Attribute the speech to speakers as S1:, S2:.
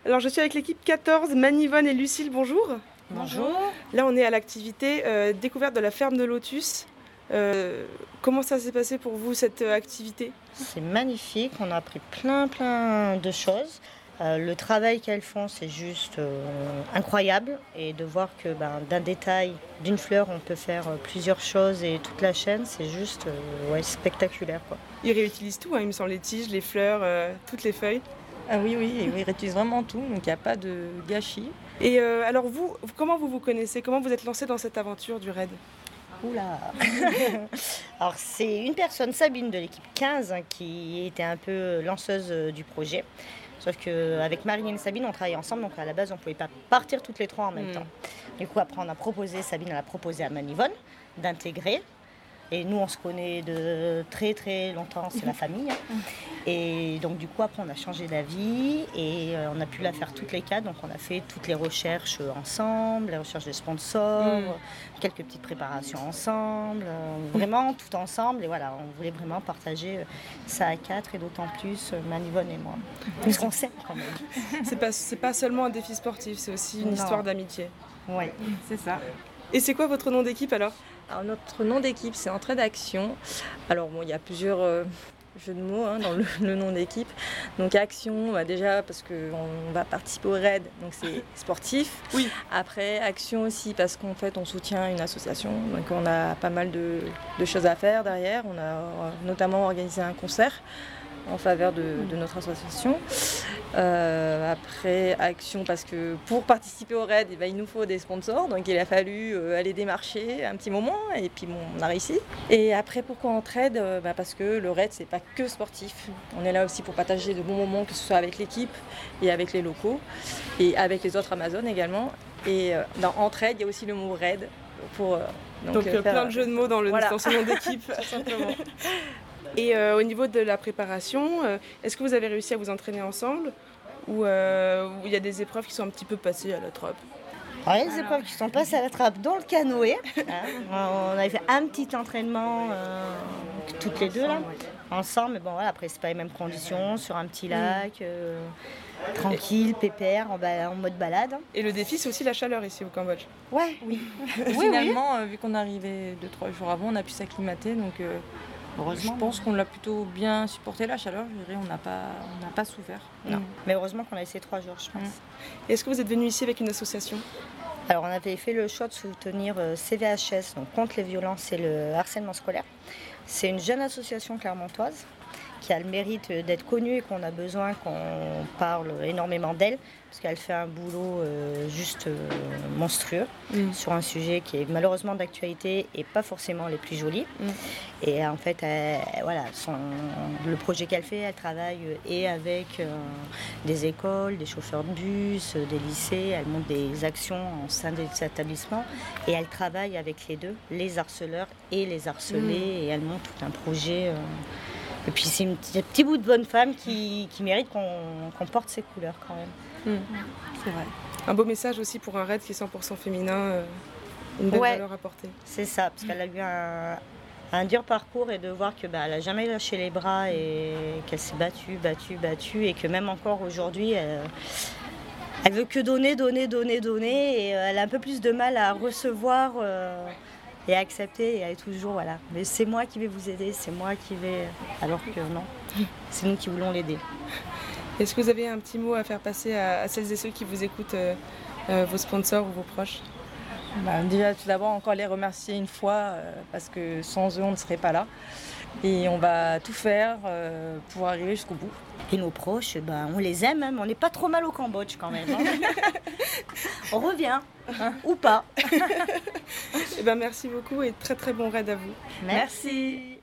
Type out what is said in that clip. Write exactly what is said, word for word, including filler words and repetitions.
S1: Alors je suis avec l'équipe quatorze, Manivonne et Lucille, bonjour.
S2: Bonjour.
S1: Là on est à l'activité euh, découverte de la ferme de Lotus. Euh, comment ça s'est passé pour vous cette euh, activité?
S2: C'est magnifique, on a appris plein plein de choses. Euh, le travail qu'elles font, c'est juste euh, incroyable. Et de voir que ben, d'un détail, d'une fleur, on peut faire euh, plusieurs choses et toute la chaîne, c'est juste euh, ouais, spectaculaire, quoi.
S1: Ils réutilisent tout, hein, il me semble, les tiges, les fleurs, euh, toutes les feuilles.
S3: Ah oui, oui, ils réutilisent vraiment tout, donc il n'y a pas de gâchis.
S1: Et euh, alors vous, comment vous vous connaissez? Comment vous êtes lancé dans cette aventure du raid?
S2: Oula. Alors c'est une personne, Sabine de l'équipe quinze, hein, qui était un peu lanceuse euh, du projet. Sauf qu'avec Marine et Sabine, on travaillait ensemble, donc à la base, on ne pouvait pas partir toutes les trois en même
S1: Mmh.
S2: temps. Du coup, après, on a proposé, Sabine elle a proposé à Manivonne d'intégrer. Et nous, on se connaît de très très longtemps, c'est la famille. hein. Et donc, du coup, après, on a changé d'avis et euh, on a pu la faire toutes les quatre. Donc, on a fait toutes les recherches euh, ensemble, les recherches de sponsors,
S1: Mm.
S2: quelques petites préparations ensemble, euh, vraiment tout ensemble. Et voilà, on voulait vraiment partager euh, ça à quatre et d'autant plus euh, Manivonne et moi. Parce qu'on sait quand même.
S1: C'est pas, c'est pas seulement un défi sportif, c'est aussi une
S2: Non.
S1: histoire d'amitié.
S2: Ouais.
S3: C'est ça.
S1: Et c'est quoi votre nom d'équipe alors?
S3: Alors notre nom d'équipe, c'est Entraide Action. Alors bon, il y a plusieurs euh, jeux de mots hein, dans le, le nom d'équipe. Donc Action, bah, déjà parce qu'on va participer au raid, donc c'est sportif.
S1: Oui.
S3: Après Action aussi parce qu'en fait on soutient une association, donc on a pas mal de, de choses à faire derrière. On a euh, notamment organisé un concert en faveur de, de notre association. Euh, après Action parce que pour participer au raid, eh ben, il nous faut des sponsors, donc il a fallu euh, aller démarcher un petit moment et puis bon, on a réussi. Et après pourquoi Entraide euh, bah, parce que le raid c'est pas que sportif, on est là aussi pour partager de bons moments, que ce soit avec l'équipe et avec les locaux et avec les autres Amazones également. Et euh, dans Entraide il y a aussi le mot raid pour euh,
S1: Donc,
S3: euh,
S1: euh,
S3: faire,
S1: plein de jeux de mots dans, le,
S3: voilà.
S1: dans ce nom d'équipe.
S3: tout simplement.
S1: Et euh, au niveau de la préparation, euh, est-ce que vous avez réussi à vous entraîner ensemble ou euh, il y a des épreuves qui sont un petit peu passées à la trappe?
S2: Alors, il y a des épreuves qui sont passées à la trappe dans le canoë. hein. On avait fait un petit entraînement euh, toutes les deux là, ensemble. Mais bon, voilà, après, c'est pas les mêmes conditions, sur un petit lac, euh, tranquille, pépère, en, ba- en mode balade.
S1: Et le défi, c'est aussi la chaleur ici au Cambodge.
S2: Ouais, oui.
S3: Finalement, euh, vu qu'on arrivait deux trois jours avant, on a pu s'acclimater, donc euh, je pense qu'on l'a plutôt bien supporté la chaleur. Je dirais, on n'a pas, on n'a pas souffert.
S2: Non. Mais heureusement qu'on a laissé trois jours, je pense.
S3: Mm.
S1: Est-ce que vous êtes venu ici avec une association?
S2: Alors, on avait fait le choix de soutenir euh, C V H S, donc contre les violences et le harcèlement scolaire. C'est une jeune association clermontoise qui a le mérite d'être connue et qu'on a besoin qu'on parle énormément d'elle, parce qu'elle fait un boulot euh, juste euh, monstrueux
S1: Mm.
S2: sur un sujet qui est malheureusement d'actualité et pas forcément les plus jolis.
S1: Mm.
S2: Et en fait, elle- voilà, son, le projet qu'elle fait, elle travaille euh, et avec euh, des écoles, des chauffeurs de bus, euh, des lycées, elle monte des actions en sein des établissements et elle travaille avec les deux, les harceleurs et les harcelés, et elle monte tout un projet. euh, Et puis c'est un petit, petit bout de bonne femme qui, qui mérite qu'on qu'on porte ses couleurs quand même.
S1: Mm.
S3: C'est vrai.
S1: Un beau message aussi pour un raid qui est cent pour cent féminin, euh, une belle
S2: Ouais.
S1: valeur apportée.
S2: C'est ça, parce qu'elle a eu un, un dur parcours et de voir que bah, elle n'a jamais lâché les bras et qu'elle s'est battue, battue, battue et que même encore aujourd'hui, elle, elle veut que donner, donner, donner, donner et euh, elle a un peu plus de mal à recevoir euh, et à accepter et elle est toujours voilà. Mais c'est moi qui vais vous aider, c'est moi qui vais. Alors que non, c'est nous qui voulons l'aider.
S1: Est-ce que vous avez un petit mot à faire passer à, à celles et ceux qui vous écoutent, euh, euh, vos sponsors ou vos proches?
S3: Bah, déjà, tout d'abord, encore les remercier une fois, euh, parce que sans eux, on ne serait pas là. Et on va tout faire euh, pour arriver jusqu'au bout.
S2: Et nos proches, ben, on les aime, hein, mais on n'est pas trop mal au Cambodge quand même. hein. On revient, hein, ou pas.
S1: Eh ben, merci beaucoup et très très bon raid à vous.
S2: Merci.